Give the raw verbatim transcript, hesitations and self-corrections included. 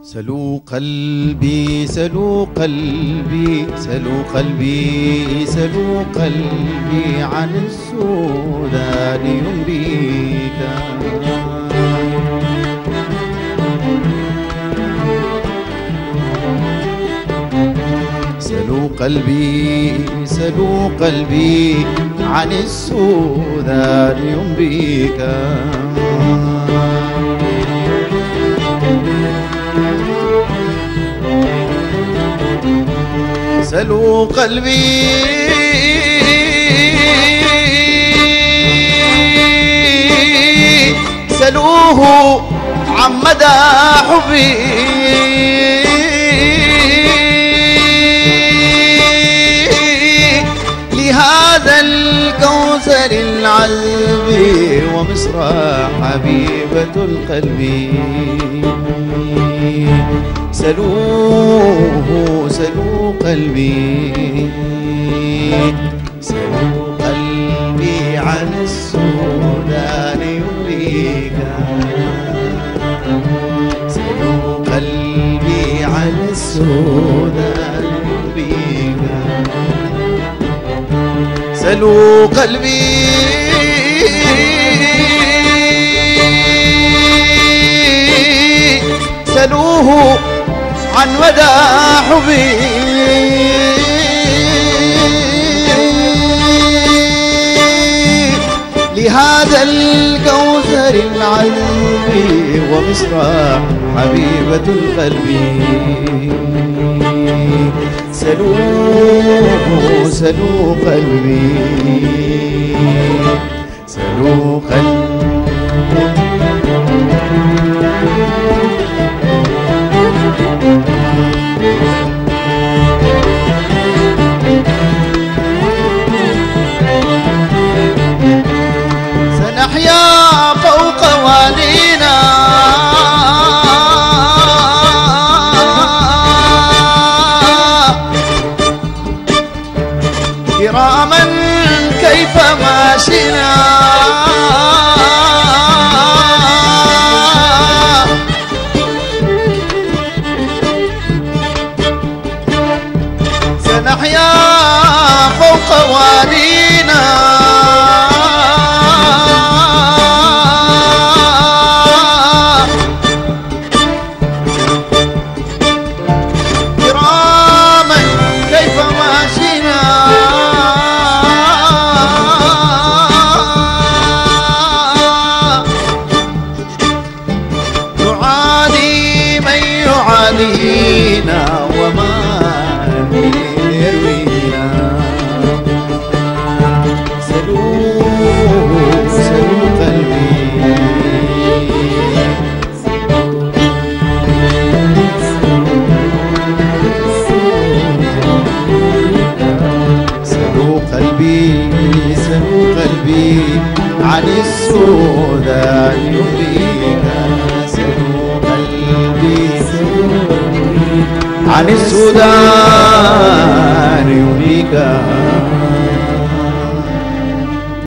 سلوا قلبي سلوا قلبي سلوا قلبي سلوا قلبي عن السودان يمريك. سلوا قلبي سلوا قلبي عن السودان يمريك. سلوا قلبي سلوه عن مدى حبي لهذا الكوثر العذب ومصر حبيبة القلب. سلوه سلوا قلبي سلوا قلبي عن السودان يمريك. سلوا قلبي عن السودان يمريك. سلوا قلبي سلوه عن مدى حبي لهذا الكوثر العذب ومصر حبيبة القلب. سلوه سلوا قلبي سلوا قلبي. سنحيا فوق وادينا كراما كيف ماشينا. سنحيا فوق وادينا كراما كيف ماشينا. نعادي من يعادينا وما يروينا. سلوا سلوا قلبي سلوا قلبي سلوا قلبي عن السودان يمريك. سلوا قلبي سلوا عن السودان يمريك.